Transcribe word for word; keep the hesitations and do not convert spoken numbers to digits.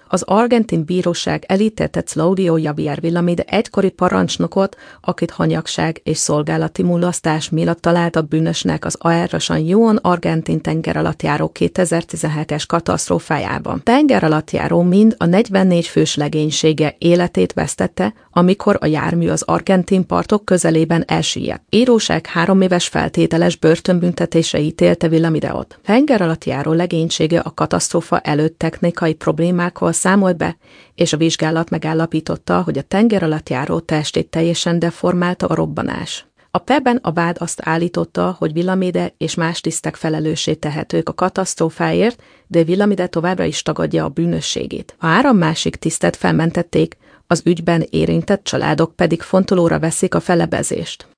Az argentin bíróság elítélte Claudio Javier Villamide egykori parancsnokot, akit hanyagság és szolgálati mulasztás miatt találtak bűnösnek az Air San Juan argentin tengeralattjáró kétezer-tizenhetes katasztrófájában. Tengeralattjáró mind a negyvennégy fős legénysége életét vesztette, amikor a jármű az argentin partok közelében elsüllyedt. Bíróság három éves feltételes börtönbüntetésre ítélte Villamideot. Tengeralattjáró legénysége a katasztrófa előtt technikai problémákkal számolt be, és a vizsgálat megállapította, hogy a tengeralattjáró testét teljesen deformálta a robbanás. A perben a vád azt állította, hogy Villamide és más tisztek felelőssé tehetők a katasztrófáért, de Villamide továbbra is tagadja a bűnösségét. A három másik tisztet felmentették, az ügyben érintett családok pedig fontolóra veszik a felebezést.